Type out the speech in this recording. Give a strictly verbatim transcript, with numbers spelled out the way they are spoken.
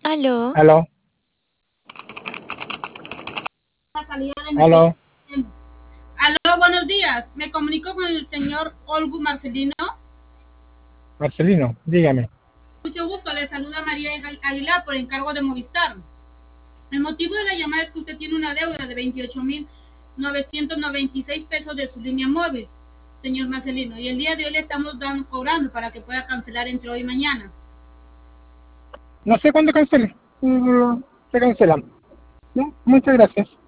Aló. Aló, La salida de aló, emergencia. Aló, buenos días. Me comunico con el señor Olgu Marcelino. Marcelino, dígame. Mucho gusto. Le saluda María Aguilar por encargo de Movistar. El motivo de la llamada es que usted tiene una deuda de veintiocho mil novecientos noventa y seis pesos de su línea móvil, señor Marcelino. Y el día de hoy le estamos dando, cobrando para que pueda cancelar entre hoy y mañana. No sé cuándo cancele. Mm, Se cancela. ¿No? Muchas gracias.